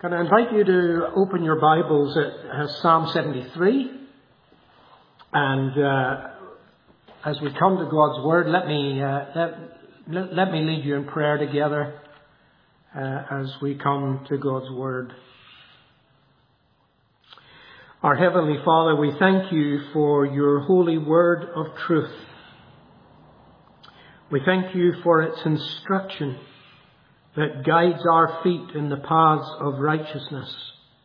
Can I invite you to open your Bibles at Psalm 73? And as we come to God's Word, let me lead you in prayer together as we come to God's Word. Our Heavenly Father, we thank you for your holy word of truth. We thank you for its instruction that guides our feet in the paths of righteousness.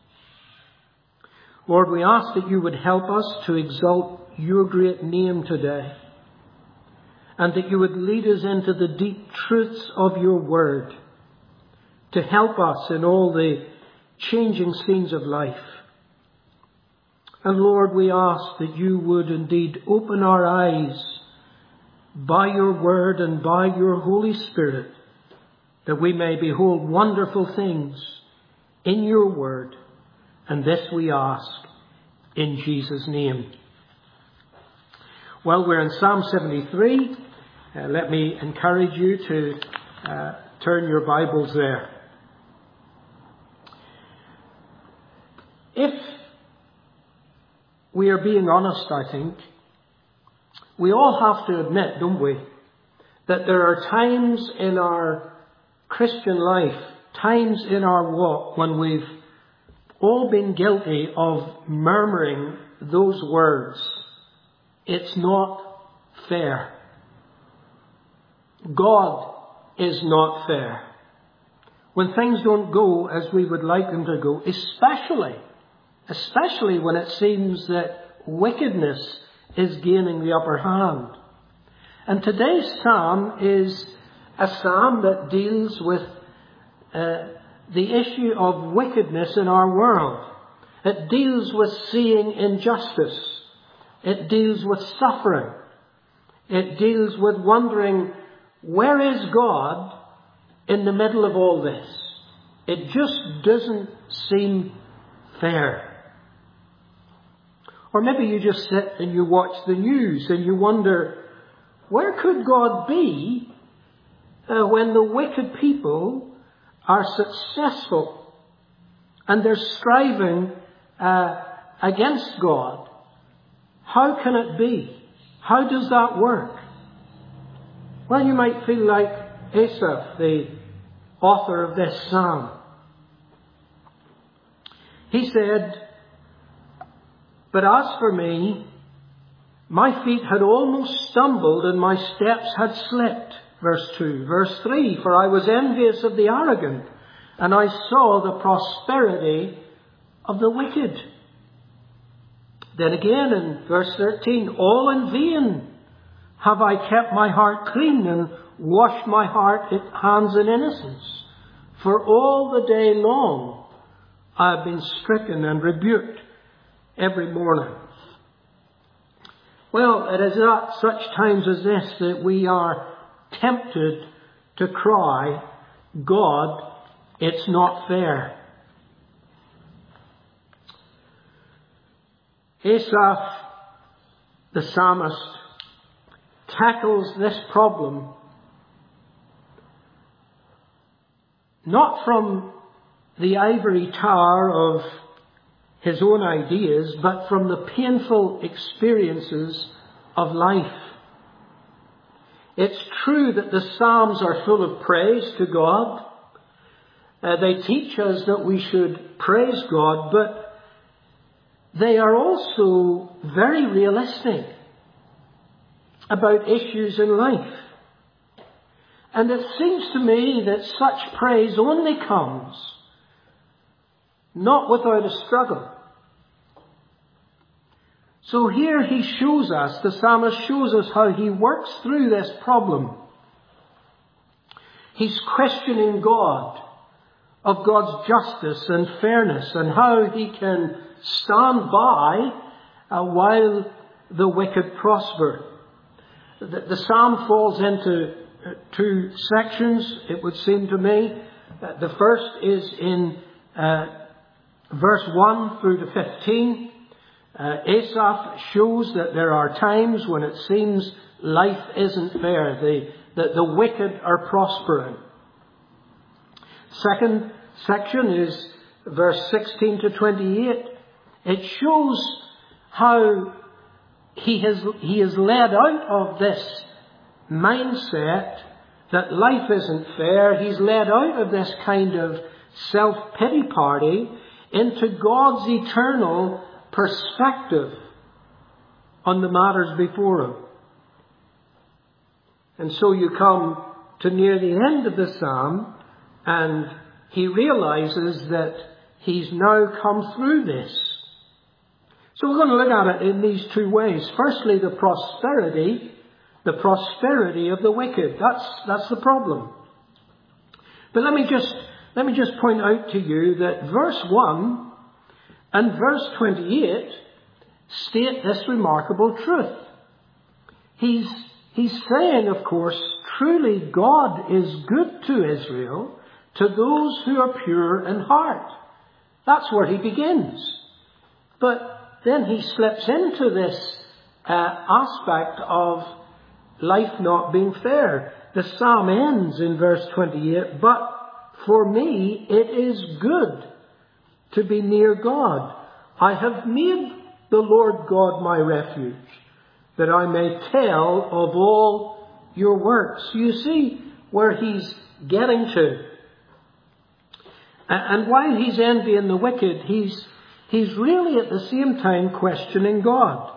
Lord, we ask that you would help us to exalt your great name today, and that you would lead us into the deep truths of your word to help us in all the changing scenes of life. And Lord, we ask that you would indeed open our eyes by your word and by your Holy Spirit, that we may behold wonderful things in your word. And this we ask in Jesus' name. Well, we're in Psalm 73. Let me encourage you to turn your Bibles there. If we are being honest, I think, we all have to admit, don't we, that there are times in our Christian life, times in our walk, when we've all been guilty of murmuring those words. It's not fair. God is not fair. When things don't go as we would like them to go, especially when it seems that wickedness is gaining the upper hand. And today's psalm is a psalm that deals with the issue of wickedness in our world. It deals with seeing injustice. It deals with suffering. It deals with wondering, where is God in the middle of all this? It just doesn't seem fair. Or maybe you just sit and you watch the news and you wonder, where could God be when the wicked people are successful and they're striving against God? How can it be? How does that work? Well, you might feel like Asaph, the author of this psalm. He said, "But as for me, my feet had almost stumbled and my steps had slipped." Verse 2. Verse 3, "For I was envious of the arrogant, and I saw the prosperity of the wicked." Then again in verse 13, "All in vain have I kept my heart clean and washed my hands in innocence. For all the day long I have been stricken and rebuked every morning." Well, it is at such times as this that we are tempted to cry, "God, it's not fair." Asaph, the psalmist, tackles this problem not from the ivory tower of his own ideas, but from the painful experiences of life. It's true that the Psalms are full of praise to God. They teach us that we should praise God, but they are also very realistic about issues in life. And it seems to me that such praise only comes not without a struggle. So here he shows us, the psalmist shows us how he works through this problem. He's questioning God of God's justice and fairness and how he can stand by while the wicked prosper. The psalm falls into two sections, it would seem to me. The first is in verse 1 through to 15. Asaph shows that there are times when it seems life isn't fair, that the wicked are prospering. Second section is verse 16 to 28. It shows how he is led out of this mindset that life isn't fair. He's led out of this kind of self-pity party into God's eternal perspective on the matters before him. And so you come to near the end of the psalm, and he realizes that he's now come through this. So we're going to look at it in these two ways. Firstly, the prosperity of the wicked. That's the problem. But let me just point out to you that verse 1 and verse 28 state this remarkable truth. He's saying, of course, truly God is good to Israel, to those who are pure in heart. That's where he begins. But then he slips into this aspect of life not being fair. The psalm ends in verse 28, but for me it is good to be near God. I have made the Lord God my refuge, that I may tell of all your works. You see where he's getting to. And while he's envying the wicked, he's really at the same time questioning God.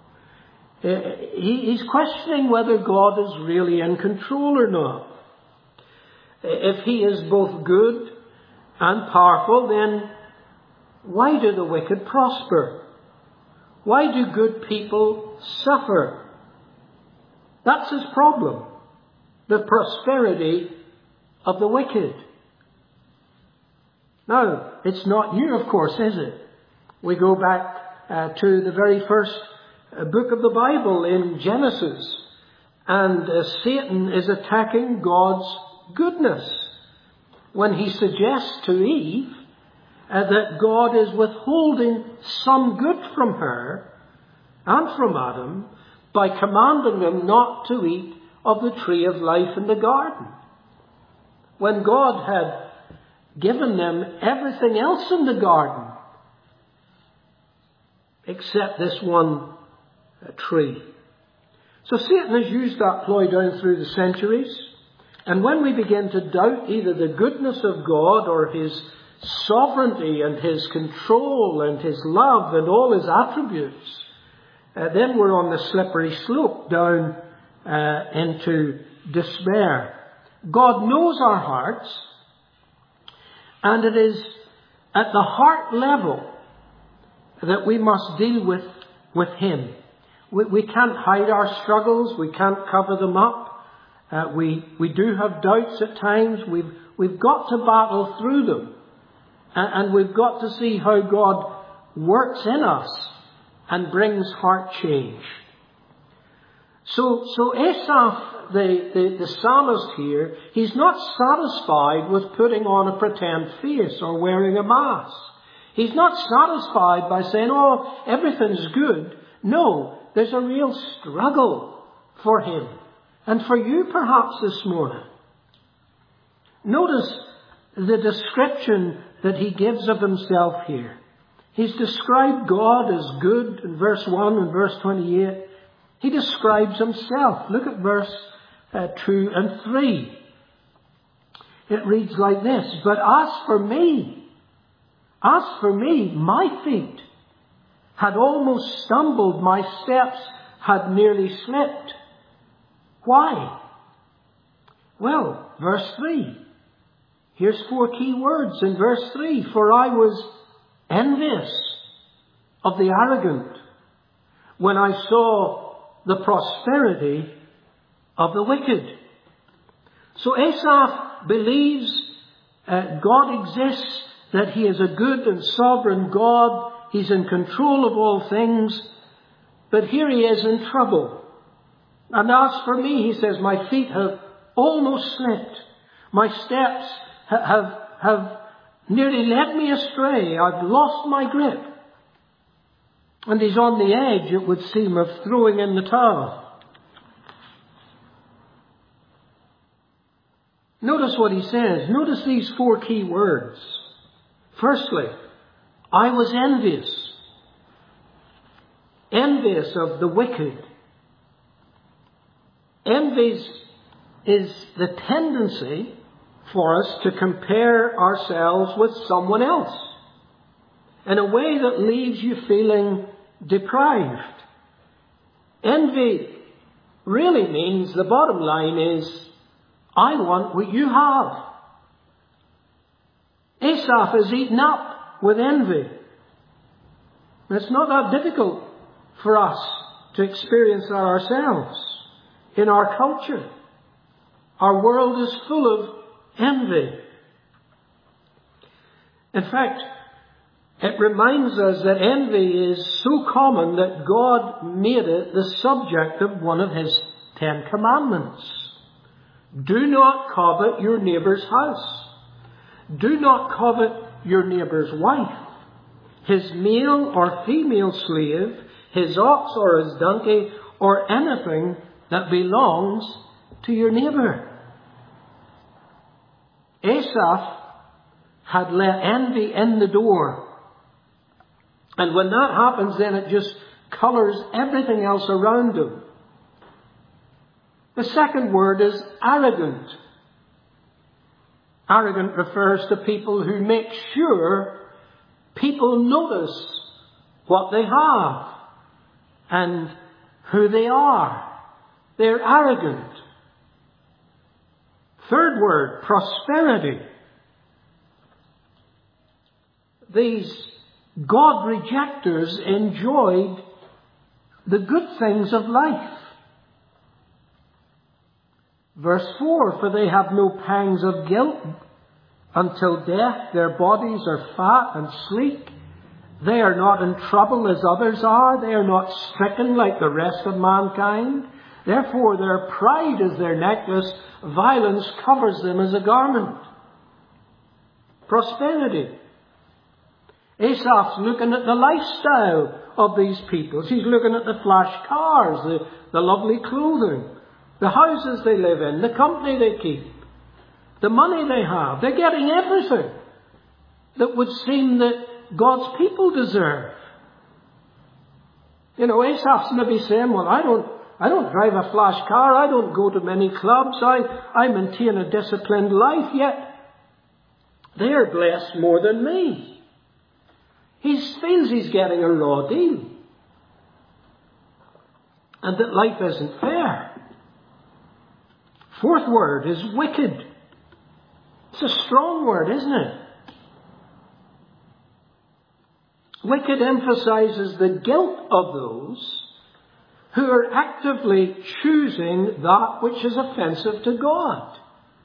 He's questioning whether God is really in control or not. If he is both good and powerful, then why do the wicked prosper? Why do good people suffer? That's his problem. The prosperity of the wicked. Now, it's not new, of course, is it? We go back to the very first book of the Bible in Genesis, and Satan is attacking God's goodness when he suggests to Eve that God is withholding some good from her and from Adam by commanding them not to eat of the tree of life in the garden, when God had given them everything else in the garden except this one tree. So Satan has used that ploy down through the centuries, and when we begin to doubt either the goodness of God or his sovereignty and his control and his love and all his attributes, then we're on the slippery slope down into despair. God knows our hearts, and it is at the heart level that we must deal with him. We can't hide our struggles. We can't cover them up. We do have doubts at times. We've got to battle through them. And we've got to see how God works in us and brings heart change. So Asaph, the psalmist here, he's not satisfied with putting on a pretend face or wearing a mask. He's not satisfied by saying, oh, everything's good. No, there's a real struggle for him. And for you perhaps this morning. Notice the description that he gives of himself here. He's described God as good in verse 1 and verse 28. He describes himself. Look at verse 2 and 3. It reads like this, but as for me, my feet had almost stumbled, my steps had nearly slipped. Why? Well, verse 3. Here's 4 key words in verse 3. For I was envious of the arrogant when I saw the prosperity of the wicked. So Asaph believes God exists, that he is a good and sovereign God. He's in control of all things. But here he is in trouble. And as for me, he says, my feet have almost slipped. My steps have nearly led me astray. I've lost my grip. And he's on the edge, it would seem, of throwing in the towel. Notice what he says. Notice these 4 key words. Firstly, I was envious. Envious of the wicked. Envy is the tendency for us to compare ourselves with someone else in a way that leaves you feeling deprived. Envy really means, the bottom line is, I want what you have. Asaph is eaten up with envy. It's not that difficult for us to experience that ourselves in our culture. Our world is full of envy. In fact, it reminds us that envy is so common that God made it the subject of one of His 10 commandments. Do not covet your neighbour's house. Do not covet your neighbour's wife, his male or female slave, his ox or his donkey, or anything that belongs to your neighbour. Asaph had let envy in the door. And when that happens, then it just colours everything else around him. The second word is arrogant. Arrogant refers to people who make sure people notice what they have and who they are. They're arrogant. Third word, prosperity. These God rejectors enjoyed the good things of life. Verse 4, for they have no pangs of guilt until death. Their bodies are fat and sleek. They are not in trouble as others are. They are not stricken like the rest of mankind. Therefore their pride is their necklace. Violence covers them as a garment. Prosperity. Asaph's looking at the lifestyle of these people. He's looking at the flash cars, the lovely clothing, the houses they live in, the company they keep, the money they have. They're getting everything that would seem that God's people deserve. You know, Asaph's maybe saying, well, I don't drive a flash car. I don't go to many clubs. I maintain a disciplined life. Yet they're blessed more than me. He feels he's getting a raw deal. And that life isn't fair. Fourth word is wicked. It's a strong word, isn't it? Wicked emphasizes the guilt of those who are actively choosing that which is offensive to God.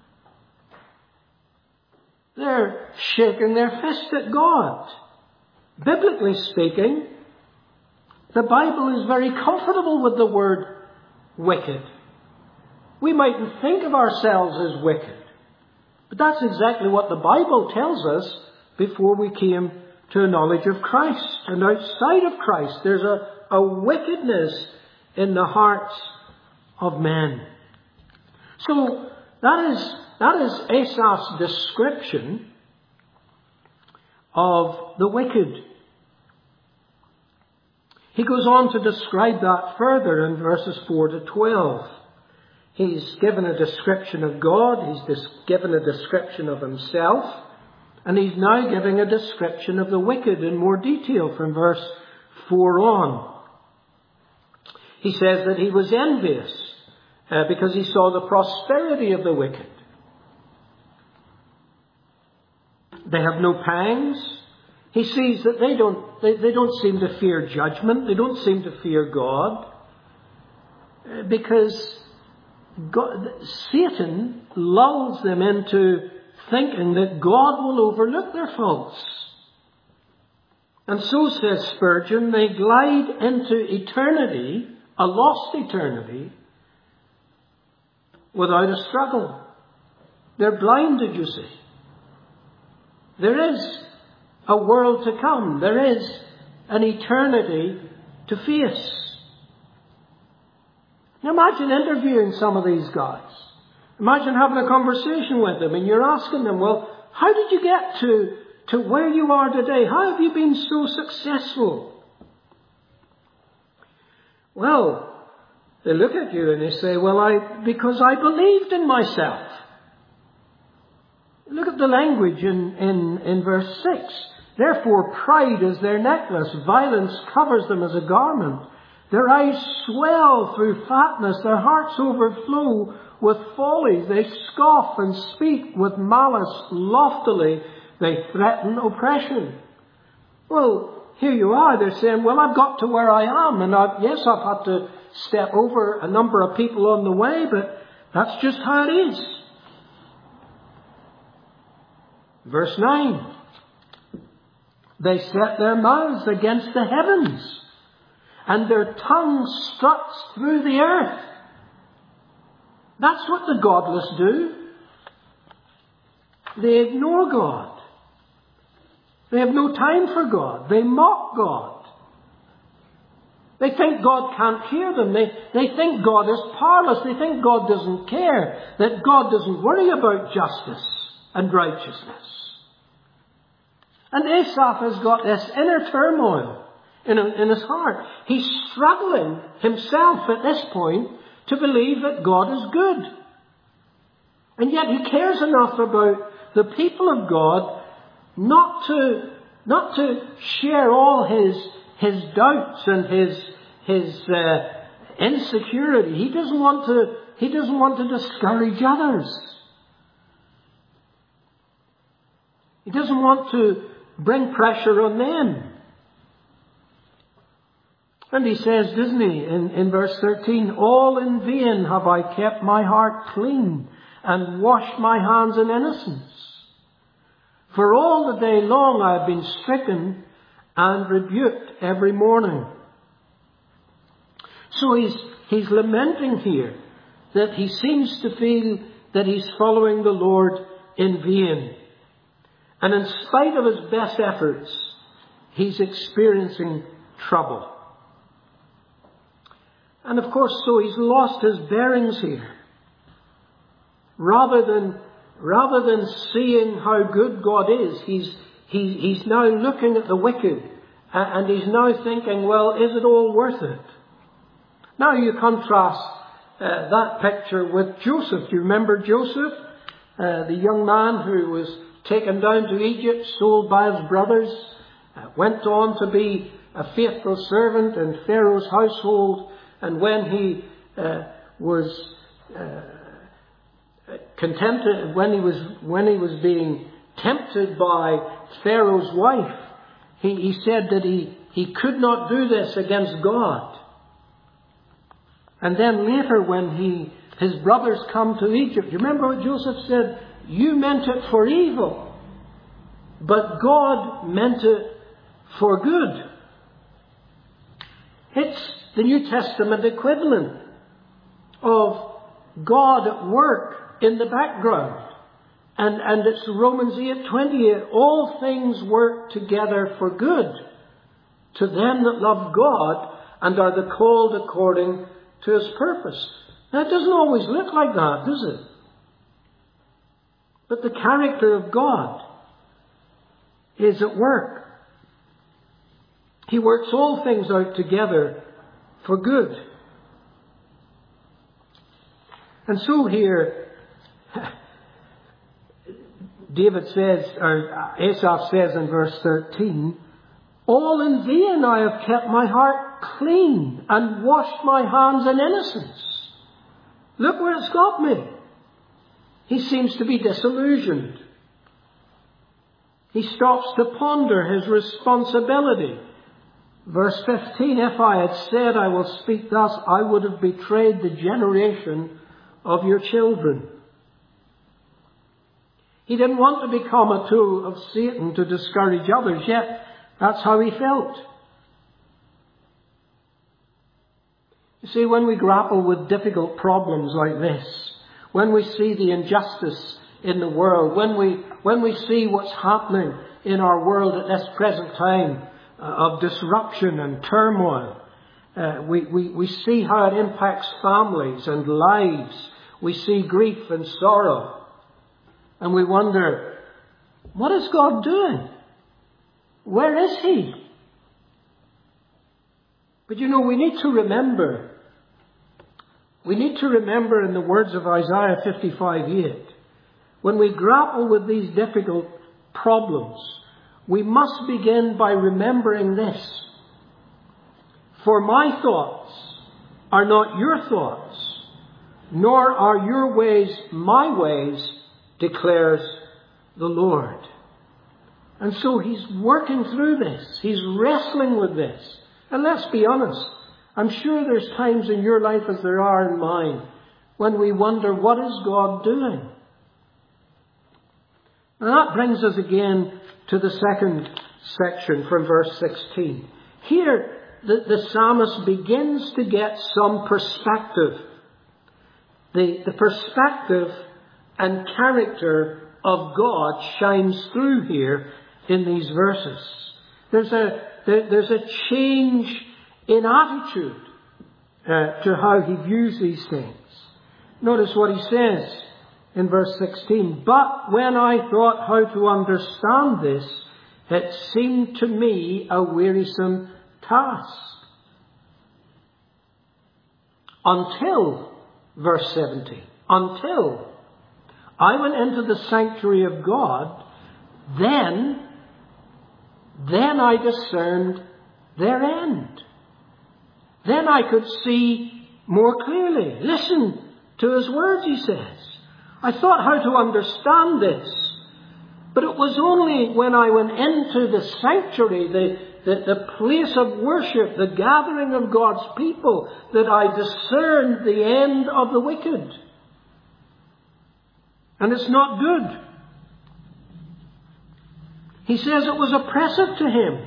They're shaking their fist at God. Biblically speaking, the Bible is very comfortable with the word wicked. We mightn't think of ourselves as wicked, but that's exactly what the Bible tells us before we came to a knowledge of Christ. And outside of Christ, there's a wickedness in the hearts of men. So that is Asaph's description of the wicked. He goes on to describe that further in verses 4 to 12. He's given a description of God, he's given a description of himself, and he's now giving a description of the wicked in more detail from verse 4 on. He says that he was envious because he saw the prosperity of the wicked. They have no pangs. He sees that they don't seem to fear judgment. They don't seem to fear God. Because Satan lulls them into thinking that God will overlook their faults. And so, says Spurgeon, they glide into eternity, a lost eternity, without a struggle. They're blinded, you see. There is a world to come. There is an eternity to face. Now imagine interviewing some of these guys. Imagine having a conversation with them and you're asking them, well, how did you get to where you are today? How have you been so successful? Well, they look at you and they say, well, because I believed in myself. Look at the language in verse 6. Therefore pride is their necklace, violence covers them as a garment. Their eyes swell through fatness, their hearts overflow with follies. They scoff and speak with malice loftily. They threaten oppression. Well, here you are. They're saying, well, I've got to where I am. And I've had to step over a number of people on the way, but that's just how it is. Verse 9. They set their mouths against the heavens, and their tongue struts through the earth. That's what the godless do. They ignore God. They have no time for God. They mock God. They think God can't hear them. They think God is powerless. They think God doesn't care. That God doesn't worry about justice and righteousness. And Asaph has got this inner turmoil in his heart. He's struggling himself at this point to believe that God is good. And yet he cares enough about the people of God not to share all his doubts and his insecurity. He doesn't want to discourage others. He doesn't want to bring pressure on them. And he says, doesn't he, in verse 13, all in vain have I kept my heart clean and washed my hands in innocence. For all the day long I have been stricken and rebuked every morning. So he's lamenting here that he seems to feel that he's following the Lord in vain. And in spite of his best efforts, he's experiencing trouble. And of course, so he's lost his bearings here. Rather than seeing how good God is, he's now looking at the wicked, and he's now thinking, well, is it all worth it? Now you contrast that picture with Joseph. Do you remember Joseph? The young man who was taken down to Egypt, sold by his brothers, went on to be a faithful servant in Pharaoh's household, and when he was contented, when he was being tempted by Pharaoh's wife, he said that he could not do this against God. And then later when his brothers come to Egypt, you remember what Joseph said? You meant it for evil, but God meant it for good. It's the New Testament equivalent of God at work in the background. And it's Romans 8:28. All things work together for good to them that love God and are the called according to his purpose. Now, it doesn't always look like that, does it? But the character of God is at work. He works all things out together for good. And so here, David says, or Asaph says in verse 13, all in vain I have kept my heart clean and washed my hands in innocence. Look where it's got me. He seems to be disillusioned. He stops to ponder his responsibility. Verse 15, if I had said I will speak thus, I would have betrayed the generation of your children. He didn't want to become a tool of Satan to discourage others, yet that's how he felt. You see, when we grapple with difficult problems like this, when we see the injustice in the world, when we see what's happening in our world at this present time of disruption and turmoil, we see how it impacts families and lives. We see grief and sorrow. And we wonder, what is God doing? Where is he? But you know, we need to remember in the words of Isaiah 55:8, when we grapple with these difficult problems, we must begin by remembering this. For my thoughts are not your thoughts, nor are your ways my ways, declares the Lord. And so he's working through this. He's wrestling with this. And let's be honest, I'm sure there's times in your life, as there are in mine, when we wonder, what is God doing? And that brings us again to the second section from verse 16. Here, the psalmist begins to get some perspective. The perspective and character of God shines through here in these verses. There's a change in attitude to how he views these things. Notice what he says in verse 16. But when I thought how to understand this, it seemed to me a wearisome task. Until, verse 17, until I went into the sanctuary of God, then I discerned their end. Then I could see more clearly. Listen to his words, he says. I thought how to understand this, but it was only when I went into the sanctuary, the place of worship, the gathering of God's people, that I discerned the end of the wicked. And it's not good. He says it was oppressive to him.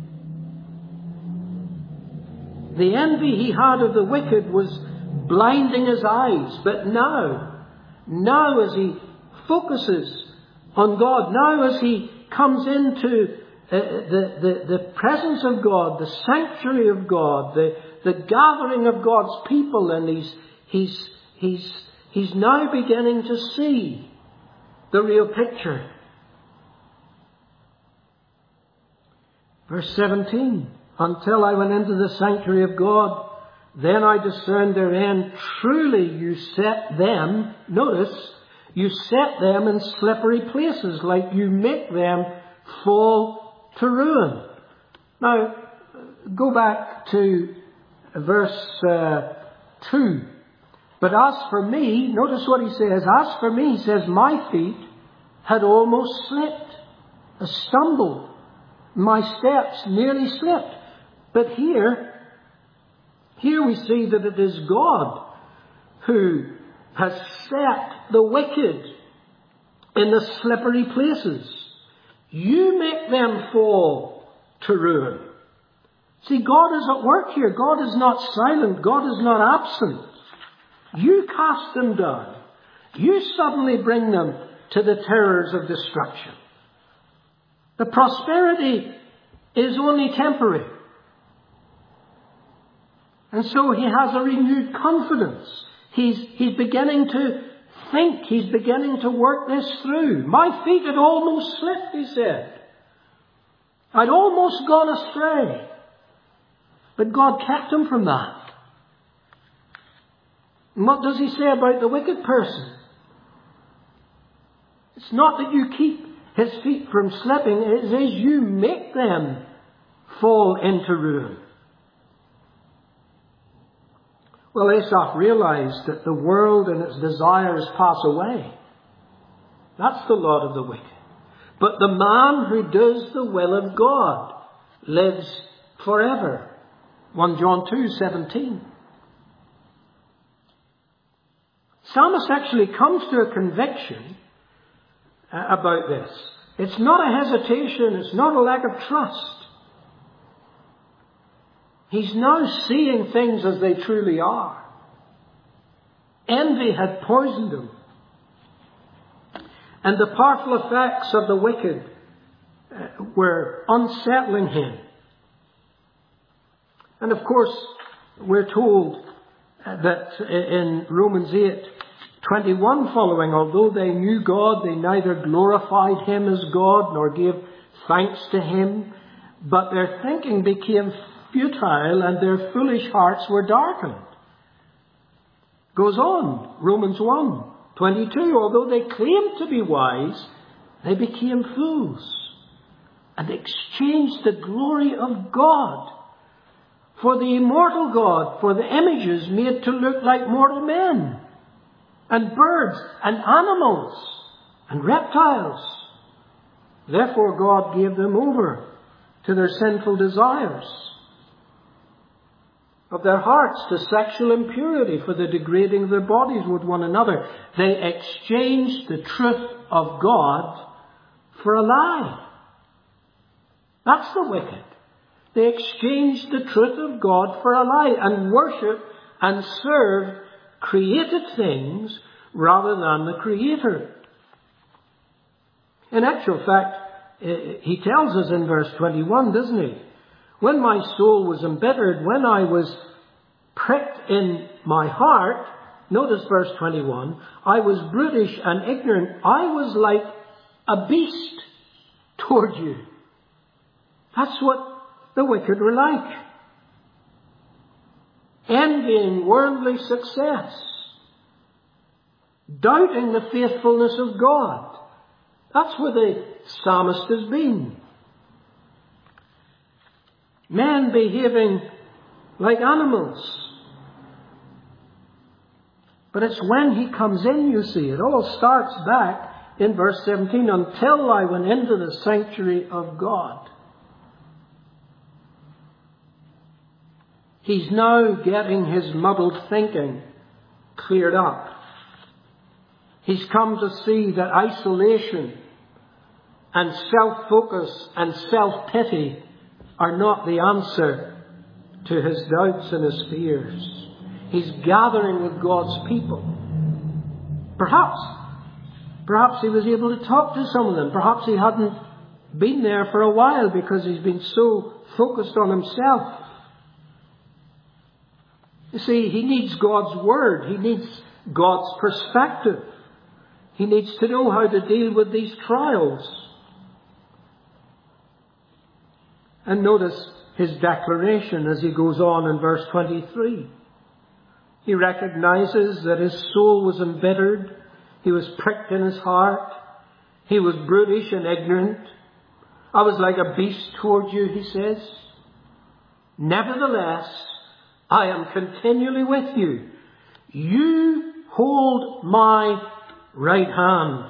The envy he had of the wicked was blinding his eyes. But now as he focuses on God, now as he comes into the presence of God, the sanctuary of God, the gathering of God's people, and he's now beginning to see the real picture. Verse 17, until I went into the sanctuary of God, then I discerned their end. Truly you set them, notice, you set them in slippery places, like you make them fall to ruin. Now, go back to verse 2. But as for me, notice what he says. As for me, he says, my feet had almost slipped, stumbled. My steps nearly slipped. But here we see that it is God who has set the wicked in the slippery places. You make them fall to ruin. See, God is at work here. God is not silent. God is not absent. You cast them down. You suddenly bring them to the terrors of destruction. The prosperity is only temporary. And so he has a renewed confidence. He's beginning to think. He's beginning to work this through. My feet had almost slipped, he said. I'd almost gone astray. But God kept him from that. And what does he say about the wicked person? It's not that you keep his feet from slipping. It says you make them fall into ruin. Well, Asaph realized that the world and its desires pass away. That's the lot of the wicked. But the man who does the will of God lives forever. 1 John 2:17. Psalmist actually comes to a conviction about this. It's not a hesitation. It's not a lack of trust. He's now seeing things as they truly are. Envy had poisoned him. And the powerful effects of the wicked were unsettling him. And of course, we're told that in Romans 8:21 following, although they knew God, they neither glorified him as God nor gave thanks to him, but their thinking became futile and their foolish hearts were darkened. Goes on, Romans 1:22. Although they claimed to be wise, they became fools and exchanged the glory of God for the immortal God, for the images made to look like mortal men, and birds, and animals, and reptiles. Therefore God gave them over to their sinful desires of their hearts, to sexual impurity, for the degrading of their bodies with one another. They exchanged the truth of God for a lie. That's the wicked. They exchanged the truth of God for a lie and worship and serve created things rather than the Creator. In actual fact, he tells us in verse 21, doesn't he? When my soul was embittered, when I was pricked in my heart, notice verse 21, I was brutish and ignorant. I was like a beast toward you. That's what the wicked were like. Envying worldly success. Doubting the faithfulness of God. That's where the psalmist has been. Men behaving like animals. But it's when he comes in, you see, it all starts back in verse 17, until I went into the sanctuary of God. He's now getting his muddled thinking cleared up. He's come to see that isolation and self-focus and self-pity are not the answer to his doubts and his fears. He's gathering with God's people. Perhaps he was able to talk to some of them. Perhaps he hadn't been there for a while because he's been so focused on himself. You see, he needs God's word. He needs God's perspective. He needs to know how to deal with these trials. And notice his declaration as he goes on in verse 23. He recognizes that his soul was embittered. He was pricked in his heart. He was brutish and ignorant. I was like a beast toward you, he says. Nevertheless, I am continually with you. You hold my right hand.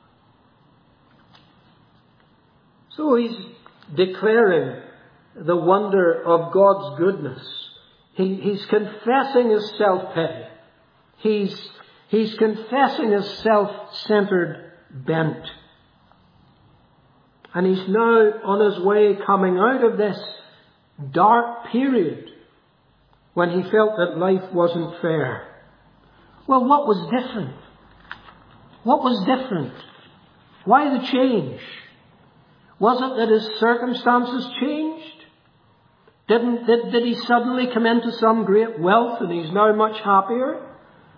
So he's declaring the wonder of God's goodness. He's confessing his self-pity. He's confessing his self-centered bent. And he's now on his way coming out of this dark period when he felt that life wasn't fair. Well, what was different? What was different? Why the change? Was it that his circumstances changed? Did he suddenly come into some great wealth and he's now much happier?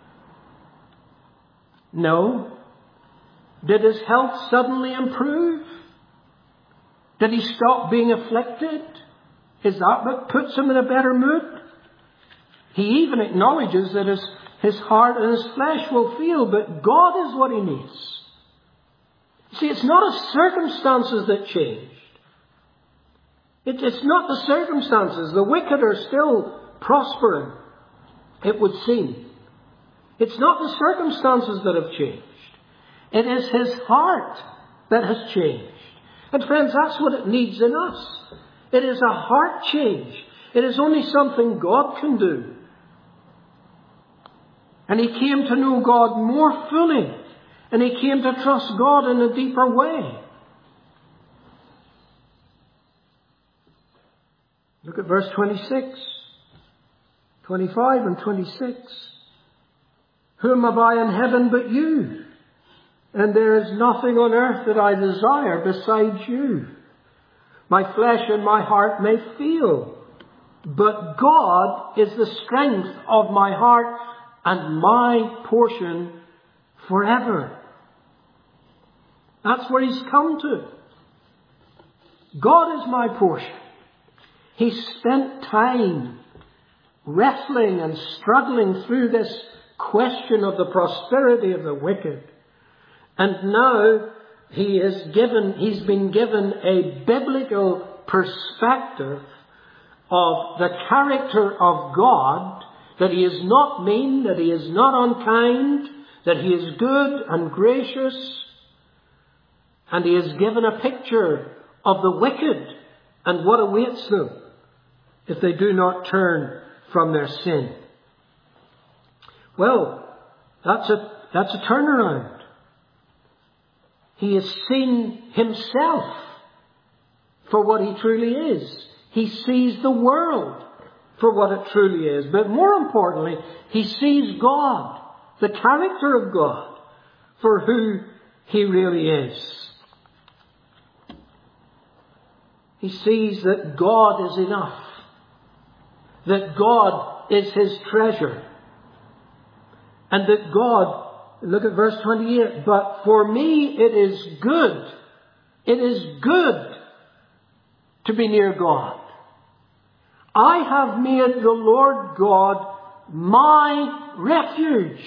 No. Did his health suddenly improve? Did he stop being afflicted? Is that what puts him in a better mood? He even acknowledges that his heart and his flesh will feel, but God is what he needs. See, it's not his circumstances that changed. It's not the circumstances. The wicked are still prospering, it would seem. It's not the circumstances that have changed. It is his heart that has changed. And friends, that's what it needs in us. It is a heart change. It is only something God can do. And he came to know God more fully. And he came to trust God in a deeper way. Look at verse 26, 25 and 26. Whom have I in heaven but you? And there is nothing on earth that I desire besides you. My flesh and my heart may fail, but God is the strength of my heart and my portion forever. That's where he's come to. God is my portion. He spent time wrestling and struggling through this question of the prosperity of the wicked. And now he's been given a biblical perspective of the character of God, that he is not mean, that he is not unkind, that he is good and gracious. And he is given a picture of the wicked and what awaits them if they do not turn from their sin. Well, that's a turnaround. He has seen himself for what he truly is. He sees the world for what it truly is. But more importantly, he sees God, the character of God, for who he really is. He sees that God is enough, that God is his treasure, and that God, look at verse 28, but for me it is good to be near God. I have made the Lord God my refuge,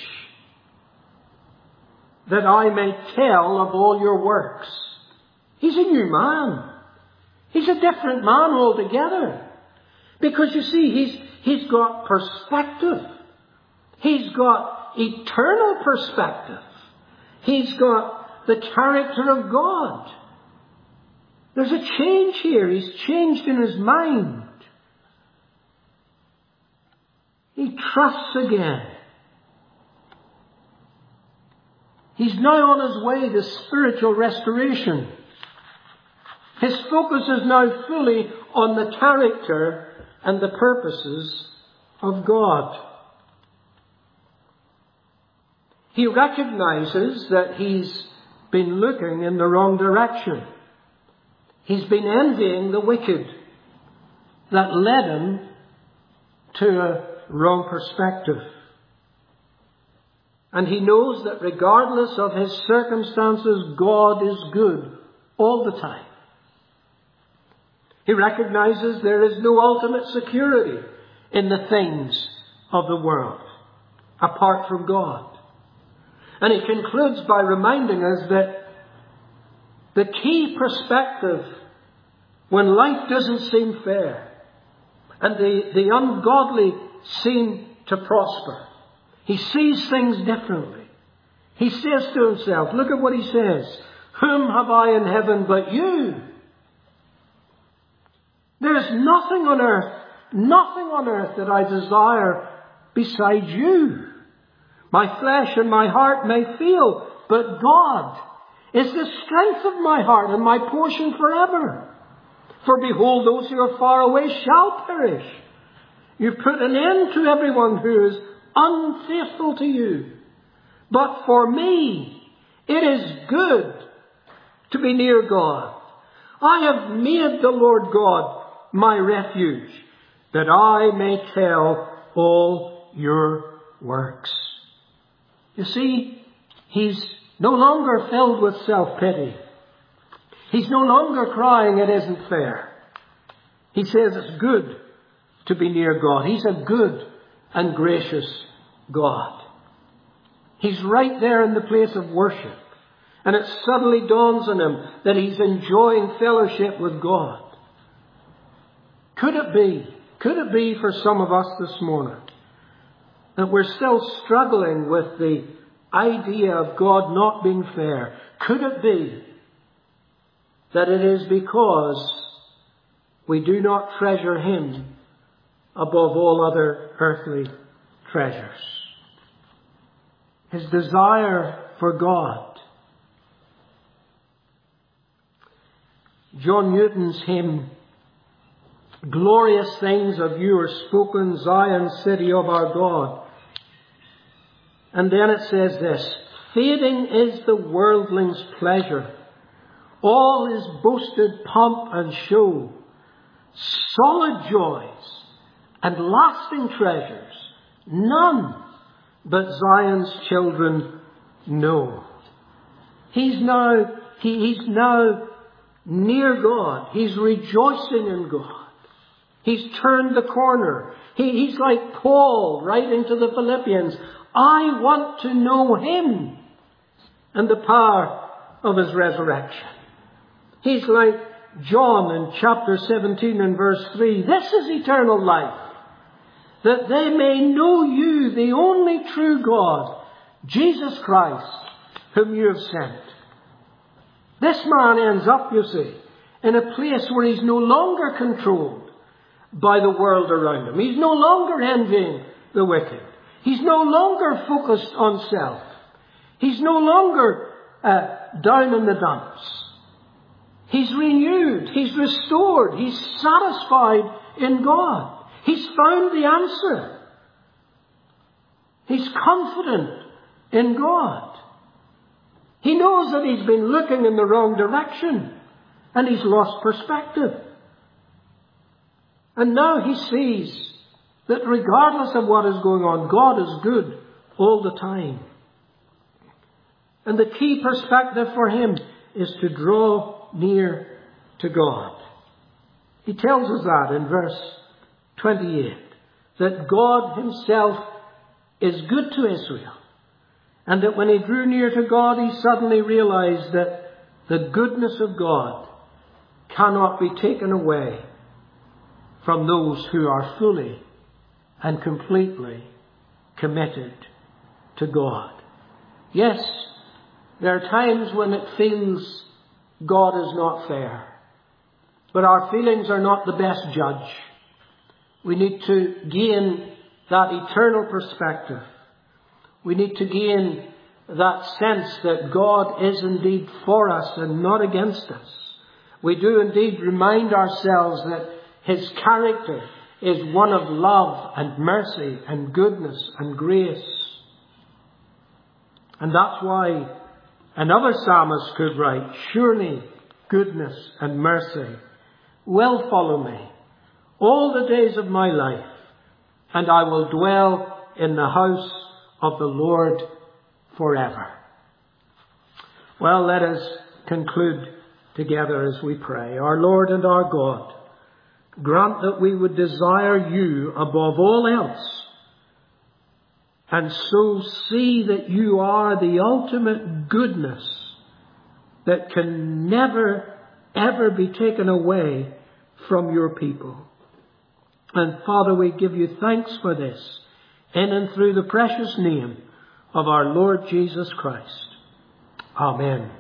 that I may tell of all your works. He's a new man. He's a different man altogether. Because you see, he's got perspective. He's got eternal perspective. He's got the character of God. There's a change here. He's changed in his mind. He trusts again. He's now on his way to spiritual restoration. His focus is now fully on the character and the purposes of God. He recognizes that he's been looking in the wrong direction. He's been envying the wicked that led him to a wrong perspective. And he knows that regardless of his circumstances, God is good all the time. He recognizes there is no ultimate security in the things of the world apart from God. And he concludes by reminding us that the key perspective when life doesn't seem fair and the ungodly seem to prosper, he sees things differently. He says to himself, look at what he says, whom have I in heaven but you? There is nothing on earth that I desire besides you. My flesh and my heart may fail, but God is the strength of my heart and my portion forever. For behold, those who are far away shall perish. You put an end to everyone who is unfaithful to you. But for me, it is good to be near God. I have made the Lord God my refuge, that I may tell all your works. You see, he's no longer filled with self-pity. He's no longer crying, it isn't fair. He says it's good to be near God. He's a good and gracious God. He's right there in the place of worship. And it suddenly dawns on him that he's enjoying fellowship with God. Could it be for some of us this morning that we're still struggling with the idea of God not being fair? Could it be that it is because we do not treasure him above all other earthly treasures? His desire for God. John Newton's hymn, glorious things of you are spoken, Zion, city of our God. And then it says this, fading is the worldling's pleasure, all his boasted pomp and show, solid joys and lasting treasures, none but Zion's children know. He's now near God. He's rejoicing in God. He's turned the corner. He's like Paul writing to the Philippians. I want to know Him and the power of His resurrection. He's like John in chapter 17 and verse 3. This is eternal life, that they may know you, the only true God, Jesus Christ, whom you have sent. This man ends up, you see, in a place where he's no longer controlled by the world around him. He's no longer envying the wicked. He's no longer focused on self. He's no longer down in the dumps. He's renewed. He's restored. He's satisfied in God. He's found the answer. He's confident in God. He knows that he's been looking in the wrong direction and he's lost perspective. And now he sees that regardless of what is going on, God is good all the time. And the key perspective for him is to draw near to God. He tells us that in verse 28, that God Himself is good to Israel. And that when he drew near to God, he suddenly realized that the goodness of God cannot be taken away from those who are fully and completely committed to God. Yes, there are times when it feels God is not fair. But our feelings are not the best judge. We need to gain that eternal perspective. We need to gain that sense that God is indeed for us and not against us. We do indeed remind ourselves that His character is one of love and mercy and goodness and grace. And that's why another psalmist could write, surely goodness and mercy will follow me all the days of my life, and I will dwell in the house of the Lord forever. Well, let us conclude together as we pray. Our Lord and our God, grant that we would desire you above all else, and so see that you are the ultimate goodness that can never, ever be taken away from your people. And Father, we give you thanks for this, in and through the precious name of our Lord Jesus Christ. Amen.